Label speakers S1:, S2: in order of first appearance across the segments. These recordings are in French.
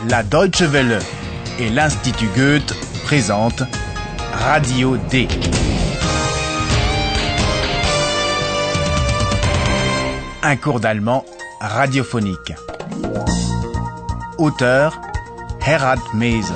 S1: La Deutsche Welle et l'Institut Goethe présentent Radio D. Un cours d'allemand radiophonique. Auteur Herald Mese.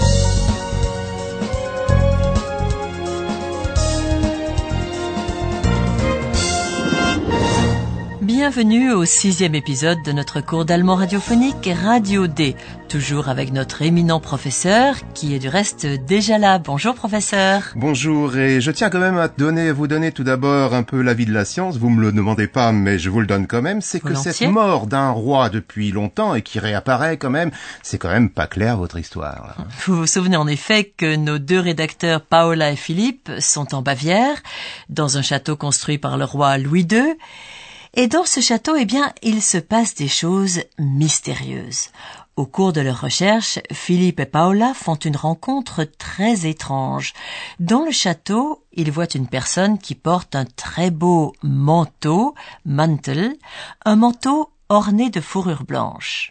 S2: Bienvenue au 6e épisode de notre cours d'allemand radiophonique Radio D, toujours avec notre éminent professeur qui est du reste déjà là. Bonjour professeur.
S3: Bonjour, et je tiens quand même à vous donner tout d'abord un peu l'avis de la science. Vous me le demandez pas, mais je vous le donne quand même. C'est
S2: Volontiers.
S3: Que cette mort d'un roi depuis longtemps et qui réapparaît quand même, c'est quand même pas clair votre histoire. Là.
S2: Vous vous souvenez en effet que nos deux rédacteurs Paola et Philippe sont en Bavière, dans un château construit par le roi Louis II. Et dans ce château, il se passe des choses mystérieuses. Au cours de leurs recherches, Philippe et Paola font une rencontre très étrange. Dans le château, ils voient une personne qui porte un très beau manteau, Mantel, un manteau orné de fourrure blanche.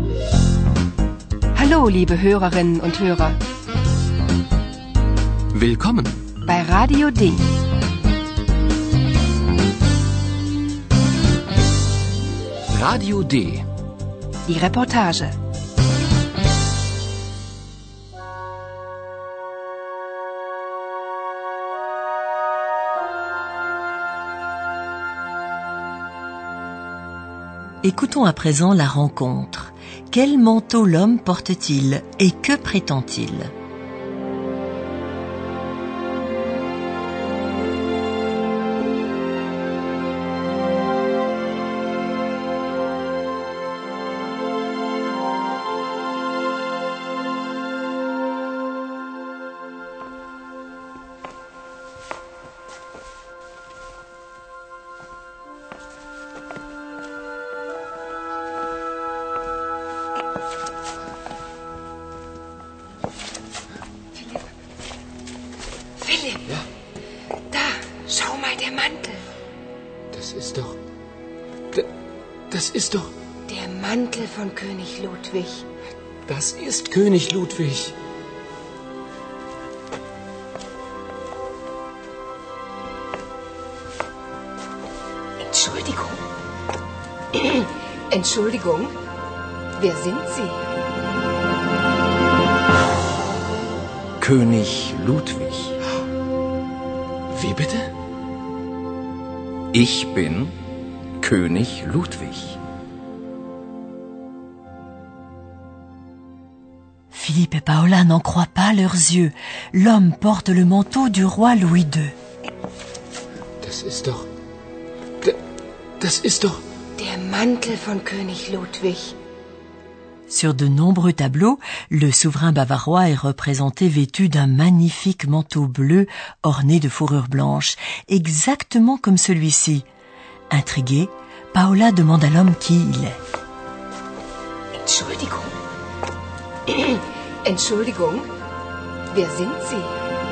S4: Hallo, liebe Hörerinnen und Hörer.
S5: Willkommen
S4: Bei Radio D.
S5: Radio D.
S4: Die Reportage.
S2: Écoutons à présent la rencontre. Quel manteau l'homme porte-t-il et que prétend-il ?
S4: Philipp,
S5: Ja?
S4: da, schau mal, der Mantel.
S5: Das ist doch... Das ist doch...
S4: Der Mantel von König Ludwig.
S5: Das ist König Ludwig.
S4: Entschuldigung. Entschuldigung, wer sind Sie?
S6: König Ludwig.
S5: Wie bitte?
S6: Ich bin König Ludwig.
S2: Philippe et Paola n'en croient pas leurs yeux. L'homme porte le manteau du roi Louis II.
S5: Das ist doch... Das ist doch...
S4: Der Mantel von König Ludwig.
S2: Sur de nombreux tableaux, le souverain bavarois est représenté vêtu d'un magnifique manteau bleu orné de fourrure blanche, exactement comme celui-ci. Intriguée, Paola demande à l'homme qui il est.
S4: Entschuldigung. Entschuldigung, wer sind Sie?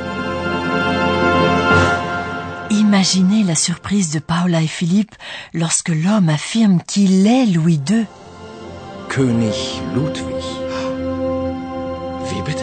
S2: Imaginez la surprise de Paola et Philippe lorsque l'homme affirme qu'il est Louis II.
S6: König Ludwig.
S5: Wie bitte?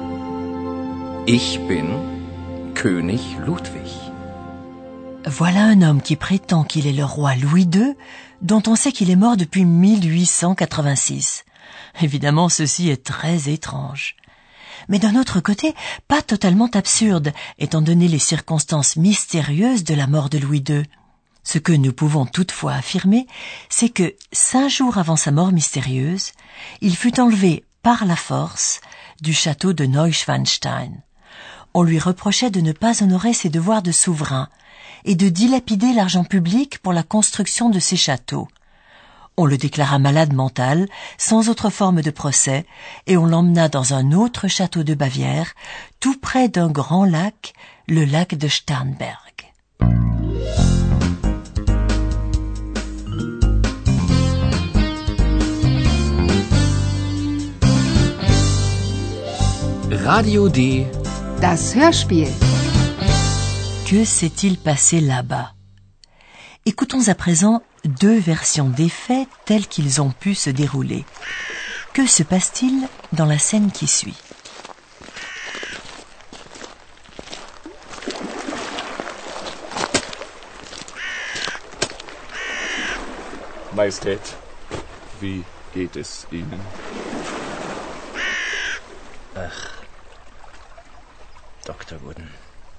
S6: Ich bin König Ludwig.
S2: Voilà un homme qui prétend qu'il est le roi Louis II, dont on sait qu'il est mort depuis 1886. Évidemment, ceci est très étrange. Mais d'un autre côté, pas totalement absurde, étant donné les circonstances mystérieuses de la mort de Louis II. Ce que nous pouvons toutefois affirmer, c'est que 5 jours avant sa mort mystérieuse, il fut enlevé par la force du château de Neuschwanstein. On lui reprochait de ne pas honorer ses devoirs de souverain et de dilapider l'argent public pour la construction de ses châteaux. On le déclara malade mental, sans autre forme de procès, et on l'emmena dans un autre château de Bavière, tout près d'un grand lac, le lac de Starnberg.
S5: Radio D.
S4: Das Hörspiel.
S2: Que s'est-il passé là-bas ? Écoutons à présent 2 versions des faits tels qu'ils ont pu se dérouler. Que se passe-t-il dans la scène qui suit?
S7: Majestät, wie geht es Ihnen?
S6: Dr. Wooden.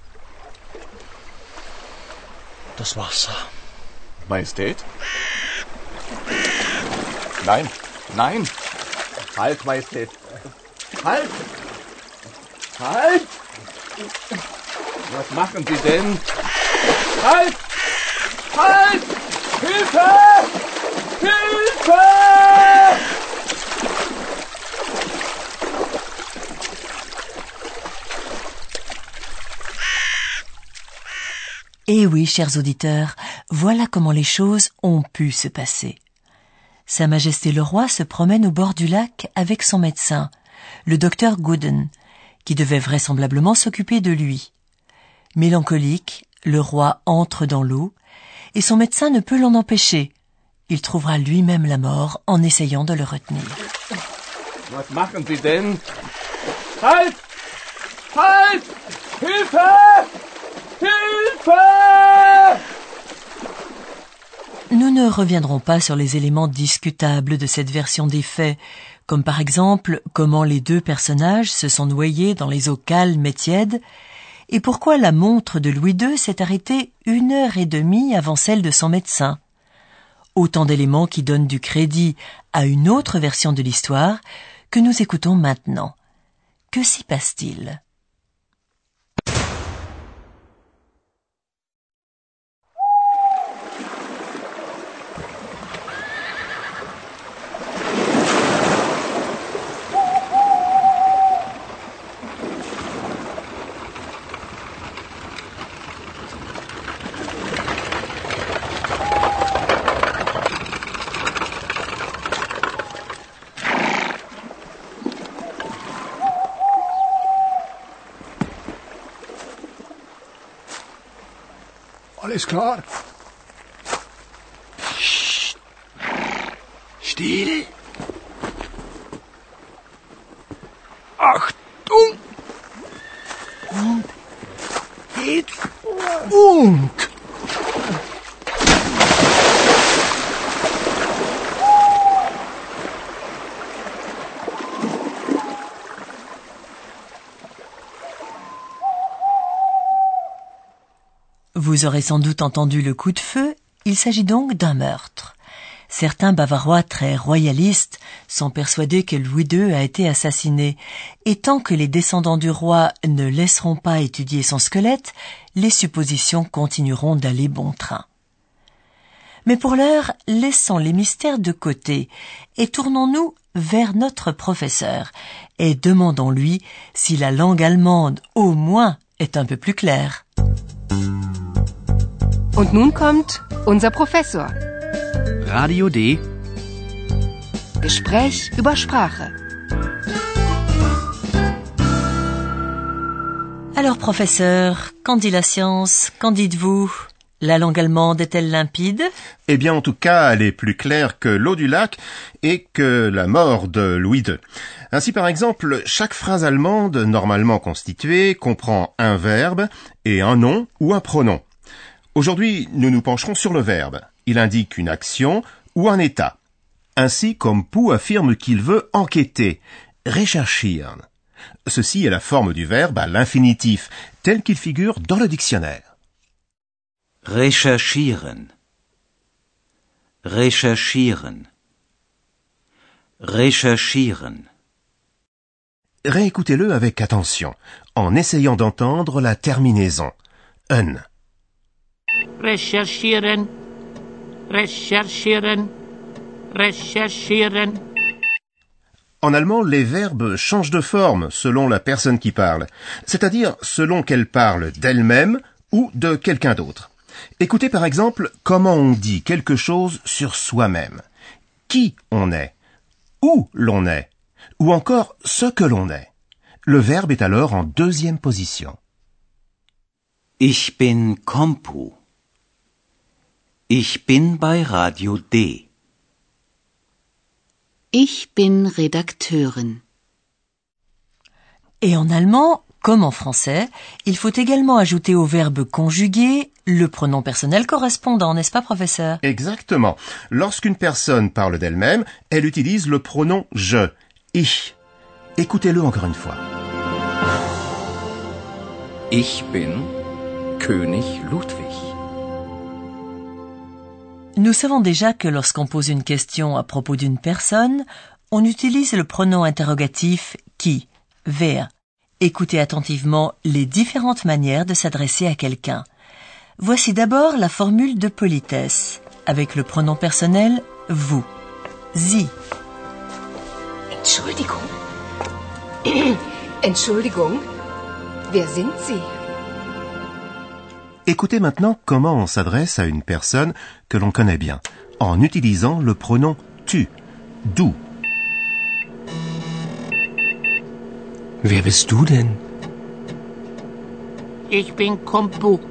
S6: Das Wasser.
S7: Majestät? Nein, nein! Halt, Majestät! Halt! Halt! Was machen Sie denn? Halt! Halt! Hilfe! Hilfe!
S2: Eh oui, chers auditeurs, voilà comment les choses ont pu se passer. Sa Majesté le Roi se promène au bord du lac avec son médecin, le docteur Gooden, qui devait vraisemblablement s'occuper de lui. Mélancolique, le roi entre dans l'eau, et son médecin ne peut l'en empêcher. Il trouvera lui-même la mort en essayant de le retenir.
S7: Was machen Sie denn? Halt! Halt! Hilfe! Hilfe!
S2: Nous ne reviendrons pas sur les éléments discutables de cette version des faits, comme par exemple comment les deux personnages se sont noyés dans les eaux calmes et tièdes, et pourquoi la montre de Louis II s'est arrêtée 1h30 avant celle de son médecin. Autant d'éléments qui donnent du crédit à une autre version de l'histoire que nous écoutons maintenant. Que s'y passe-t-il ?
S5: Alles klar? Psst. Still. Achtung! Und Bewegung!
S2: Vous aurez sans doute entendu le coup de feu, il s'agit donc d'un meurtre. Certains Bavarois très royalistes sont persuadés que Louis II a été assassiné, et tant que les descendants du roi ne laisseront pas étudier son squelette, les suppositions continueront d'aller bon train. Mais pour l'heure, laissons les mystères de côté et tournons-nous vers notre professeur et demandons-lui si la langue allemande, au moins, est un peu plus claire.
S4: Und nun kommt unser Professor.
S1: Radio D.
S4: Gespräch über Sprache.
S2: Alors, professeur, qu'en dit la science? Qu'en dites-vous? La langue allemande est-elle limpide?
S3: Eh bien, en tout cas, elle est plus claire que l'eau du lac et que la mort de Louis II. Ainsi, par exemple, chaque phrase allemande, normalement constituée, comprend un verbe et un nom ou un pronom. Aujourd'hui, nous nous pencherons sur le verbe. Il indique une action ou un état. Ainsi, comme Pou affirme qu'il veut enquêter, recherchieren. Ceci est la forme du verbe à l'infinitif, tel qu'il figure dans le dictionnaire.
S6: Recherchieren. Recherchieren. Recherchieren.
S3: Réécoutez-le avec attention, en essayant d'entendre la terminaison. Un.
S8: Recherchieren, recherchieren, recherchieren.
S3: En allemand, les verbes changent de forme selon la personne qui parle, c'est-à-dire selon qu'elle parle d'elle-même ou de quelqu'un d'autre. Écoutez par exemple comment on dit quelque chose sur soi-même, qui on est, où l'on est, ou encore ce que l'on est. Le verbe est alors en deuxième position.
S6: Ich bin Kompu. Ich bin bei Radio D.
S8: Ich bin Redakteurin.
S2: Et en allemand, comme en français, il faut également ajouter au verbe conjugué le pronom personnel correspondant, n'est-ce pas, professeur?
S3: Exactement. Lorsqu'une personne parle d'elle-même, elle utilise le pronom je, ich. Écoutez-le encore une fois.
S6: Ich bin König Ludwig.
S2: Nous savons déjà que lorsqu'on pose une question à propos d'une personne, on utilise le pronom interrogatif qui, wer. Écoutez attentivement les différentes manières de s'adresser à quelqu'un. Voici d'abord la formule de politesse, avec le pronom personnel vous, Sie.
S4: Entschuldigung. Entschuldigung. Wer sind Sie?
S3: Écoutez maintenant comment on s'adresse à une personne que l'on connaît bien, en utilisant le pronom tu, du.
S5: Wer bist du denn?
S9: Ich bin Kompu.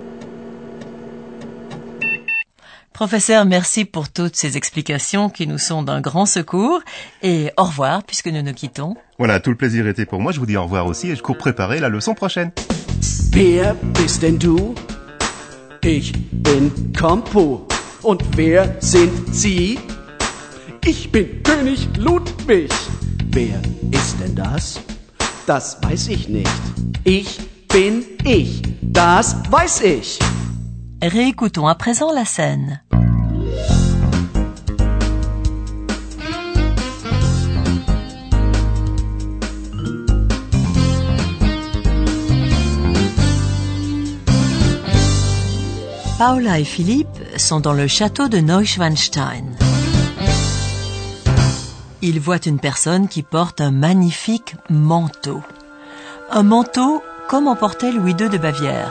S2: Professeur, merci pour toutes ces explications qui nous sont d'un grand secours et au revoir puisque nous nous quittons.
S3: Voilà, tout le plaisir était pour moi. Je vous dis au revoir aussi et je cours préparer la leçon prochaine.
S10: Wer bist denn du? Ich bin Kompu. Und wer sind Sie? Ich bin König Ludwig. Wer ist denn das? Das weiß ich nicht. Ich bin ich. Das weiß ich.
S2: Réécoutons à présent la scène. Paula et Philippe sont dans le château de Neuschwanstein. Ils voient une personne qui porte un magnifique manteau. Un manteau comme en portait Louis II de Bavière.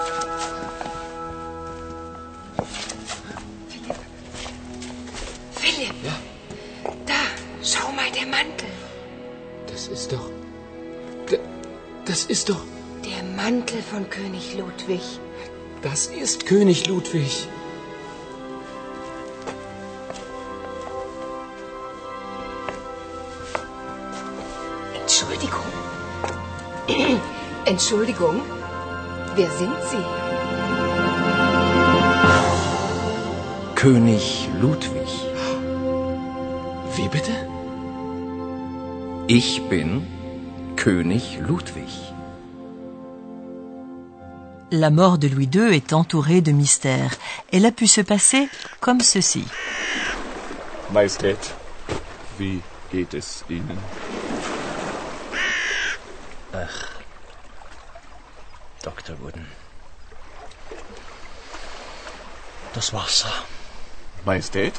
S4: Philipp.
S5: Ja?
S4: Da, schau mal, der Mantel.
S5: Das ist doch... Das ist doch...
S4: Der Mantel von König Ludwig.
S5: Das ist König Ludwig.
S4: Entschuldigung. Entschuldigung. Wer sind Sie?
S6: König Ludwig.
S5: Wie bitte?
S6: Ich bin König Ludwig.
S2: La mort de Louis II est entourée de mystères. Elle a pu se passer comme ceci.
S7: Majestät, wie geht es Ihnen?
S6: Ach, Dr. Wooden. Das Wasser.
S7: Majestät?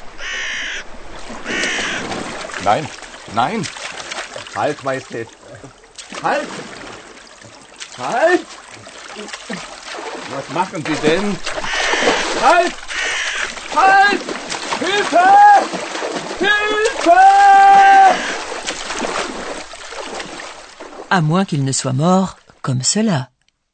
S7: Nein, nein! Halt, Majestät! Halt! Halt! Was machen Sie denn? Halt! Halt! Hilfe! Hilfe!
S2: À moins qu'il ne soit mort comme cela.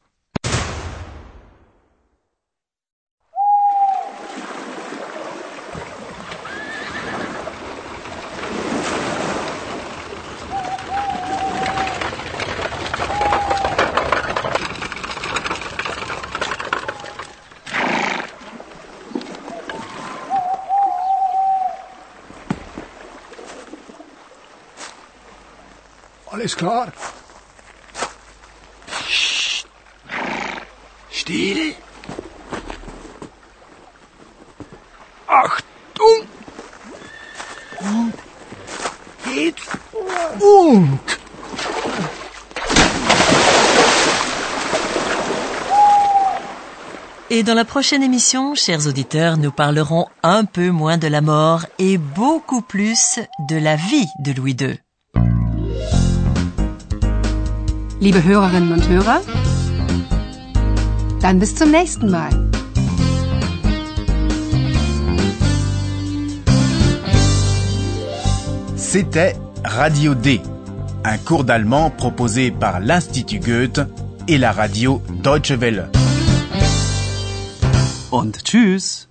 S5: Alles klar? Psst. Still. Achtung! Und jetzt und!
S2: Et dans la prochaine émission, chers auditeurs, nous parlerons un peu moins de la mort et beaucoup plus de la vie de Louis II.
S4: Liebe Hörerinnen und Hörer, dann bis zum nächsten Mal.
S1: C'était Radio D, un cours d'allemand proposé par l'Institut Goethe et la radio Deutsche Welle.
S10: Und tschüss.